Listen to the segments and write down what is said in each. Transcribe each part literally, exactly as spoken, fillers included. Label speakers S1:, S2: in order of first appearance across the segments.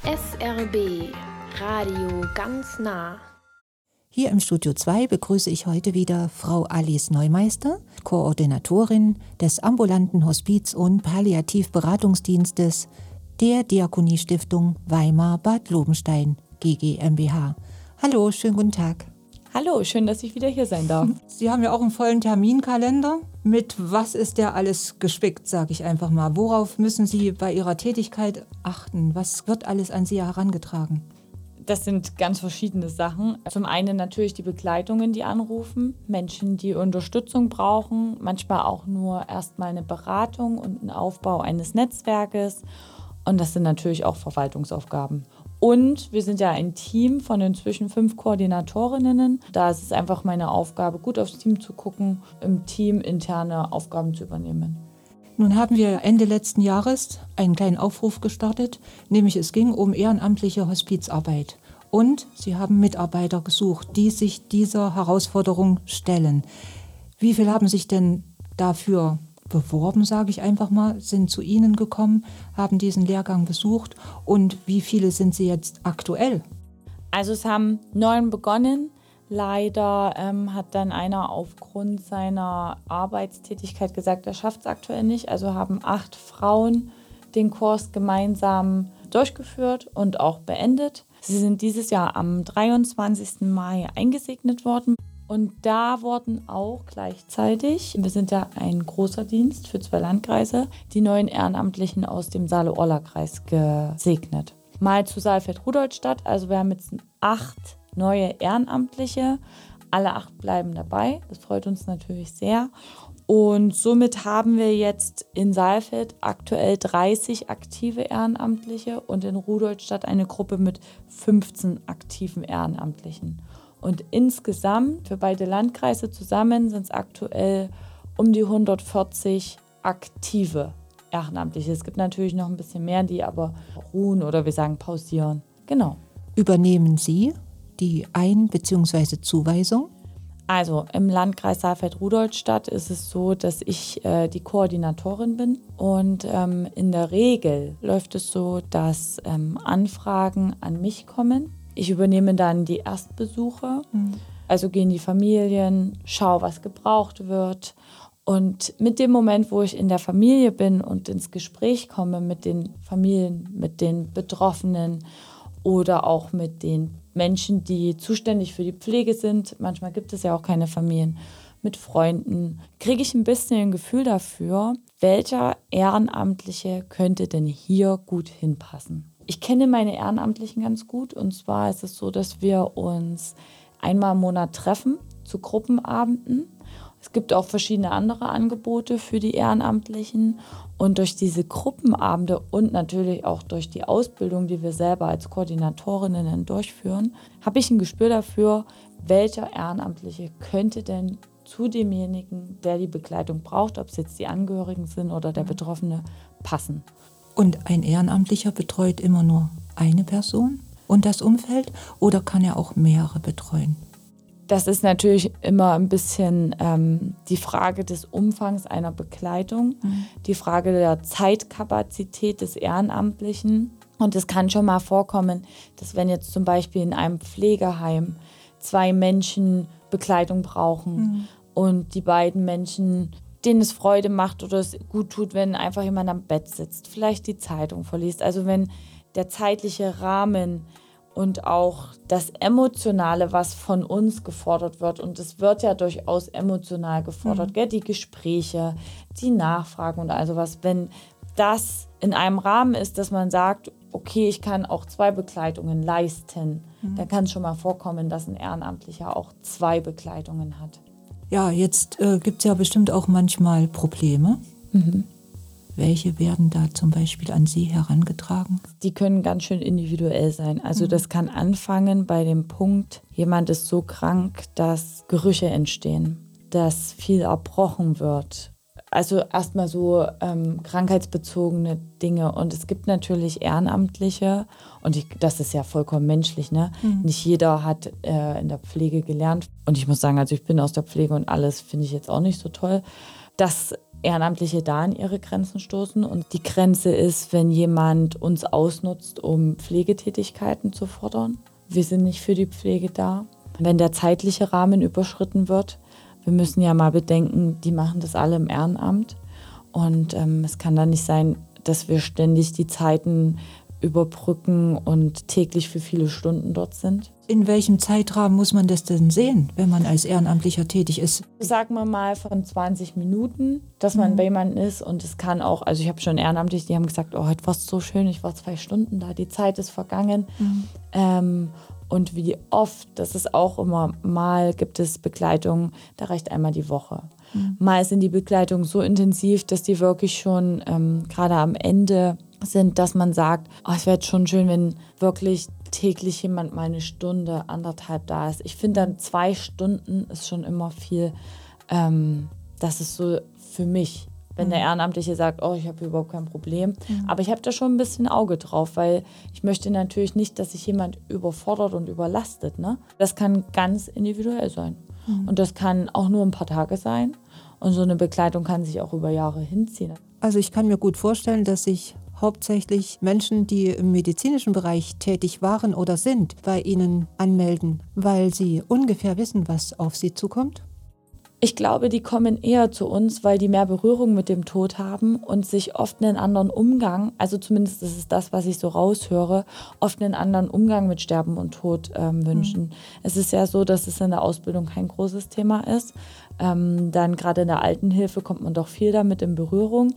S1: S R B Radio ganz nah.
S2: Hier im Studio zwei begrüße ich heute wieder Frau Alice Neumeister, Koordinatorin des ambulanten Hospiz- und Palliativberatungsdienstes der Diakoniestiftung Weimar-Bad Lobenstein G G mbH. Hallo, schönen guten Tag.
S3: Hallo, schön, dass ich wieder hier sein darf.
S2: Sie haben ja auch einen vollen Terminkalender. Mit was ist der alles gespickt, sage ich einfach mal? Worauf müssen Sie bei Ihrer Tätigkeit achten? Was wird alles an Sie herangetragen?
S3: Das sind ganz verschiedene Sachen. Zum einen natürlich die Begleitungen, die anrufen, Menschen, die Unterstützung brauchen, manchmal auch nur erstmal eine Beratung und einen Aufbau eines Netzwerkes. Und das sind natürlich auch Verwaltungsaufgaben. Und wir sind ja ein Team von inzwischen fünf Koordinatorinnen. Da ist es einfach meine Aufgabe, gut aufs Team zu gucken, im Team interne Aufgaben zu übernehmen.
S2: Nun haben wir Ende letzten Jahres einen kleinen Aufruf gestartet, nämlich es ging um ehrenamtliche Hospizarbeit. Und Sie haben Mitarbeiter gesucht, die sich dieser Herausforderung stellen. Wie viele haben sich denn dafür beworben, sage ich einfach mal, sind zu Ihnen gekommen, haben diesen Lehrgang besucht und wie viele sind Sie jetzt aktuell?
S3: Also es haben neun begonnen. Leider ähm, hat dann einer aufgrund seiner Arbeitstätigkeit gesagt, er schafft es aktuell nicht. Also haben acht Frauen den Kurs gemeinsam durchgeführt und auch beendet. Sie sind dieses Jahr am dreiundzwanzigsten Mai eingesegnet worden. Und da wurden auch gleichzeitig, wir sind ja ein großer Dienst für zwei Landkreise, die neuen Ehrenamtlichen aus dem Saale-Orla-Kreis gesegnet. Mal zu Saalfeld-Rudolstadt, also wir haben jetzt acht neue Ehrenamtliche, alle acht bleiben dabei, das freut uns natürlich sehr. Und somit haben wir jetzt in Saalfeld aktuell dreißig aktive Ehrenamtliche und in Rudolstadt eine Gruppe mit fünfzehn aktiven Ehrenamtlichen. Und insgesamt für beide Landkreise zusammen sind es aktuell um die hundertvierzig aktive Ehrenamtliche. Es gibt natürlich noch ein bisschen mehr, die aber ruhen oder wir sagen pausieren. Genau.
S2: Übernehmen Sie die Ein- bzw. Zuweisung?
S3: Also im Landkreis Saalfeld-Rudolstadt ist es so, dass ich äh, die Koordinatorin bin. Und ähm, in der Regel läuft es so, dass ähm, Anfragen an mich kommen. Ich übernehme dann die Erstbesuche, mhm. also gehe in die Familien, schaue, was gebraucht wird. Und mit dem Moment, wo ich in der Familie bin und ins Gespräch komme mit den Familien, mit den Betroffenen oder auch mit den Menschen, die zuständig für die Pflege sind, manchmal gibt es ja auch keine Familien, mit Freunden, kriege ich ein bisschen ein Gefühl dafür, welcher Ehrenamtliche könnte denn hier gut hinpassen. Ich kenne meine Ehrenamtlichen ganz gut und zwar ist es so, dass wir uns einmal im Monat treffen zu Gruppenabenden. Es gibt auch verschiedene andere Angebote für die Ehrenamtlichen und durch diese Gruppenabende und natürlich auch durch die Ausbildung, die wir selber als Koordinatorinnen durchführen, habe ich ein Gespür dafür, welcher Ehrenamtliche könnte denn zu demjenigen, der die Begleitung braucht, ob es jetzt die Angehörigen sind oder der Betroffene, passen.
S2: Und ein Ehrenamtlicher betreut immer nur eine Person und das Umfeld oder kann er auch mehrere betreuen?
S3: Das ist natürlich immer ein bisschen ähm, die Frage des Umfangs einer Begleitung, mhm. die Frage der Zeitkapazität des Ehrenamtlichen. Und es kann schon mal vorkommen, dass wenn jetzt zum Beispiel in einem Pflegeheim zwei Menschen Begleitung brauchen mhm. und die beiden Menschen, denen es Freude macht oder es gut tut, wenn einfach jemand am Bett sitzt, vielleicht die Zeitung verliest. Also wenn der zeitliche Rahmen und auch das Emotionale, was von uns gefordert wird, und es wird ja durchaus emotional gefordert, mhm. gell? Die Gespräche, die Nachfragen und all sowas, wenn das in einem Rahmen ist, dass man sagt, okay, ich kann auch zwei Begleitungen leisten, mhm. dann kann es schon mal vorkommen, dass ein Ehrenamtlicher auch zwei Begleitungen hat.
S2: Ja, jetzt äh, gibt es ja bestimmt auch manchmal Probleme. Mhm. Welche werden da zum Beispiel an Sie herangetragen?
S3: Die können ganz schön individuell sein. Also mhm. das kann anfangen bei dem Punkt, jemand ist so krank, dass Gerüche entstehen, dass viel erbrochen wird. Also erstmal so ähm, krankheitsbezogene Dinge. Und es gibt natürlich Ehrenamtliche, und ich, das ist ja vollkommen menschlich, ne? Mhm. Nicht jeder hat äh, in der Pflege gelernt. Und ich muss sagen, also ich bin aus der Pflege und alles finde ich jetzt auch nicht so toll. Dass Ehrenamtliche da an ihre Grenzen stoßen. Und die Grenze ist, wenn jemand uns ausnutzt, um Pflegetätigkeiten zu fordern. Wir sind nicht für die Pflege da. Wenn der zeitliche Rahmen überschritten wird, wir müssen ja mal bedenken, die machen das alle im Ehrenamt. Und ähm, es kann dann nicht sein, dass wir ständig die Zeiten überbrücken und täglich für viele Stunden dort sind.
S2: In welchem Zeitrahmen muss man das denn sehen, wenn man als Ehrenamtlicher tätig ist?
S3: Sagen wir mal von zwanzig Minuten, dass man mhm. bei jemandem ist. Und es kann auch, also ich habe schon Ehrenamtliche, die haben gesagt, oh, heute war es so schön, ich war zwei Stunden da, die Zeit ist vergangen. Mhm. Ähm, und wie oft, das ist auch immer, mal gibt es Begleitungen, da reicht einmal die Woche. Mhm. Mal sind die Begleitungen so intensiv, dass die wirklich schon ähm, gerade am Ende sind, dass man sagt, oh, es wäre schon schön, wenn wirklich täglich jemand mal eine Stunde, anderthalb da ist. Ich finde dann zwei Stunden ist schon immer viel. Ähm, das ist so für mich, wenn mhm. der Ehrenamtliche sagt, oh, ich habe überhaupt kein Problem. Mhm. Aber ich habe da schon ein bisschen Auge drauf, weil ich möchte natürlich nicht, dass sich jemand überfordert und überlastet. Ne? Das kann ganz individuell sein. Mhm. Und das kann auch nur ein paar Tage sein. Und so eine Begleitung kann sich auch über Jahre hinziehen.
S2: Also ich kann mir gut vorstellen, dass sich hauptsächlich Menschen, die im medizinischen Bereich tätig waren oder sind, bei Ihnen anmelden, weil sie ungefähr wissen, was auf sie zukommt?
S3: Ich glaube, die kommen eher zu uns, weil die mehr Berührung mit dem Tod haben und sich oft einen anderen Umgang, also zumindest das ist das, was ich so raushöre, oft einen anderen Umgang mit Sterben und Tod ähm, wünschen. Mhm. Es ist ja so, dass es in der Ausbildung kein großes Thema ist. Ähm, dann gerade in der Altenhilfe kommt man doch viel damit in Berührung.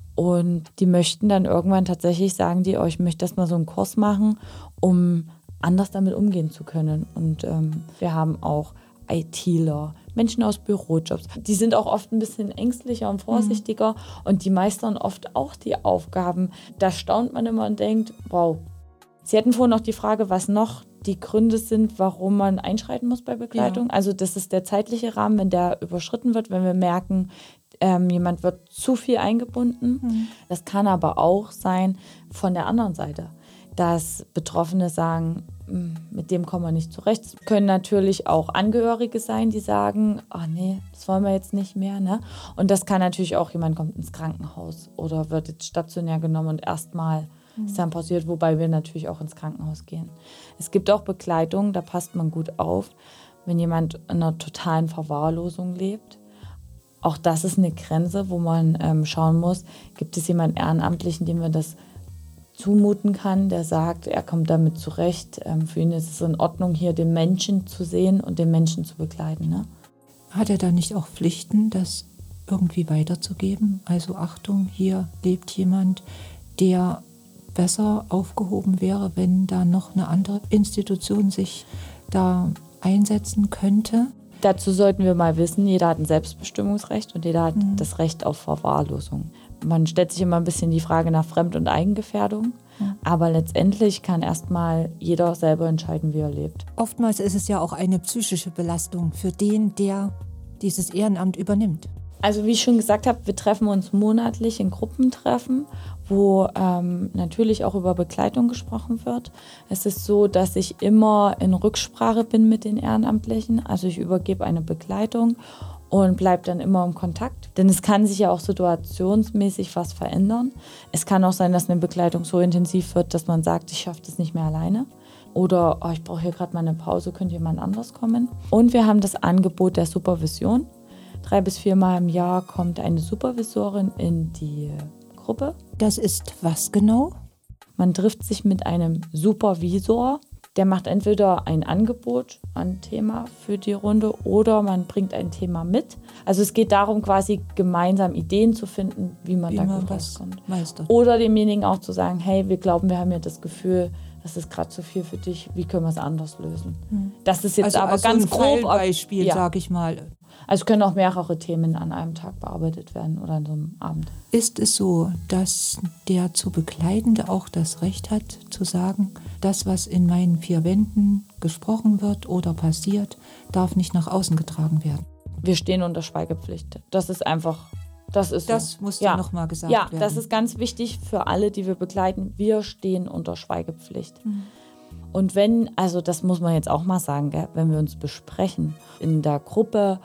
S3: Und die möchten dann irgendwann tatsächlich sagen, die, oh, ich möchte erst mal so einen Kurs machen, um anders damit umgehen zu können. Und ähm, wir haben auch ITler, Menschen aus Bürojobs. Die sind auch oft ein bisschen ängstlicher und vorsichtiger mhm. und die meistern oft auch die Aufgaben. Da staunt man immer und denkt, wow. Sie hatten vorhin noch die Frage, was noch die Gründe sind, warum man einschreiten muss bei Begleitung. Ja. Also das ist der zeitliche Rahmen, wenn der überschritten wird, wenn wir merken, Ähm, jemand wird zu viel eingebunden. Mhm. Das kann aber auch sein von der anderen Seite, dass Betroffene sagen, mit dem kommen wir nicht zurecht. Es können natürlich auch Angehörige sein, die sagen, ach nee, das wollen wir jetzt nicht mehr. Ne? Und das kann natürlich auch, jemand kommt ins Krankenhaus oder wird jetzt stationär genommen und erstmal mhm. ist dann passiert, wobei wir natürlich auch ins Krankenhaus gehen. Es gibt auch Begleitung, da passt man gut auf, wenn jemand in einer totalen Verwahrlosung lebt. Auch das ist eine Grenze, wo man ähm, schauen muss, gibt es jemanden Ehrenamtlichen, dem man das zumuten kann, der sagt, er kommt damit zurecht. Ähm, für ihn ist es in Ordnung, hier den Menschen zu sehen und den Menschen zu begleiten. Ne?
S2: Hat er da nicht auch Pflichten, das irgendwie weiterzugeben? Also Achtung, hier lebt jemand, der besser aufgehoben wäre, wenn da noch eine andere Institution sich da einsetzen könnte?
S3: Dazu sollten wir mal wissen, jeder hat ein Selbstbestimmungsrecht und jeder hat mhm. das Recht auf Verwahrlosung. Man stellt sich immer ein bisschen die Frage nach Fremd- und Eigengefährdung, mhm. aber letztendlich kann erstmal jeder selber entscheiden, wie er lebt.
S2: Oftmals ist es ja auch eine psychische Belastung für den, der dieses Ehrenamt übernimmt.
S3: Also wie ich schon gesagt habe, wir treffen uns monatlich in Gruppentreffen, wo ähm, natürlich auch über Begleitung gesprochen wird. Es ist so, dass ich immer in Rücksprache bin mit den Ehrenamtlichen. Also ich übergebe eine Begleitung und bleibe dann immer im Kontakt. Denn es kann sich ja auch situationsmäßig was verändern. Es kann auch sein, dass eine Begleitung so intensiv wird, dass man sagt, ich schaffe das nicht mehr alleine. Oder oh, ich brauche hier gerade mal eine Pause, könnte jemand anders kommen. Und wir haben das Angebot der Supervision. Drei bis viermal im Jahr kommt eine Supervisorin in die Gruppe.
S2: Das ist was genau?
S3: Man trifft sich mit einem Supervisor. Der macht entweder ein Angebot, ein Thema für die Runde oder man bringt ein Thema mit. Also es geht darum, quasi gemeinsam Ideen zu finden, wie man wie da man gut rauskommt. Meistert. Oder demjenigen auch zu sagen, hey, wir glauben, wir haben ja das Gefühl, das ist gerade zu viel für dich, wie können wir es anders lösen? Hm. Das ist jetzt also aber also ganz
S2: ein
S3: grob.
S2: Beispiel, ja. sage ich mal.
S3: Also können auch mehrere Themen an einem Tag bearbeitet werden oder an so einem Abend.
S2: Ist es so, dass der zu Begleitende auch das Recht hat, zu sagen, das, was in meinen vier Wänden gesprochen wird oder passiert, darf nicht nach außen getragen werden?
S3: Wir stehen unter Schweigepflicht. Das ist einfach, das ist
S2: Das
S3: so.
S2: muss
S3: ja
S2: ja nochmal gesagt
S3: ja,
S2: werden.
S3: Ja, das ist ganz wichtig für alle, die wir begleiten. Wir stehen unter Schweigepflicht. Mhm. Und wenn, also das muss man jetzt auch mal sagen, gell, wenn wir uns besprechen in der Gruppe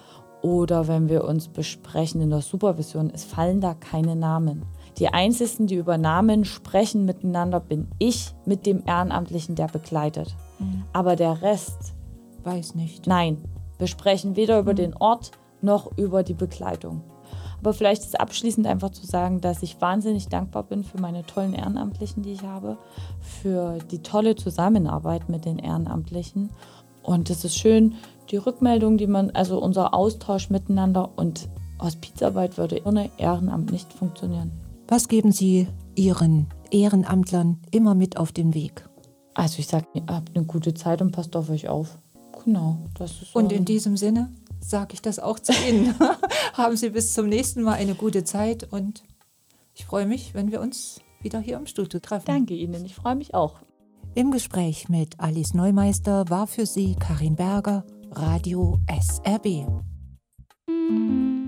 S3: oder wenn wir uns besprechen in der Supervision, es fallen da keine Namen. Die Einzigen, die über Namen sprechen miteinander, bin ich mit dem Ehrenamtlichen, der begleitet. Mhm. Aber der Rest
S2: weiß nicht.
S3: Nein, wir sprechen weder über den Ort noch über die Begleitung. Aber vielleicht ist abschließend einfach zu sagen, dass ich wahnsinnig dankbar bin für meine tollen Ehrenamtlichen, die ich habe, für die tolle Zusammenarbeit mit den Ehrenamtlichen. Und es ist schön, die Rückmeldung, die man, also unser Austausch miteinander, und Hospizarbeit würde ohne Ehrenamt nicht funktionieren.
S2: Was geben Sie Ihren Ehrenamtlern immer mit auf den Weg?
S3: Also ich sage, ihr habt eine gute Zeit und passt auf euch auf. Genau, das ist so.
S2: Und in diesem Sinne sage ich das auch zu Ihnen. Haben Sie bis zum nächsten Mal eine gute Zeit und ich freue mich, wenn wir uns wieder hier im Studio treffen.
S3: Danke Ihnen, ich freue mich auch.
S2: Im Gespräch mit Alice Neumeister war für Sie Karin Berger, Radio S R B.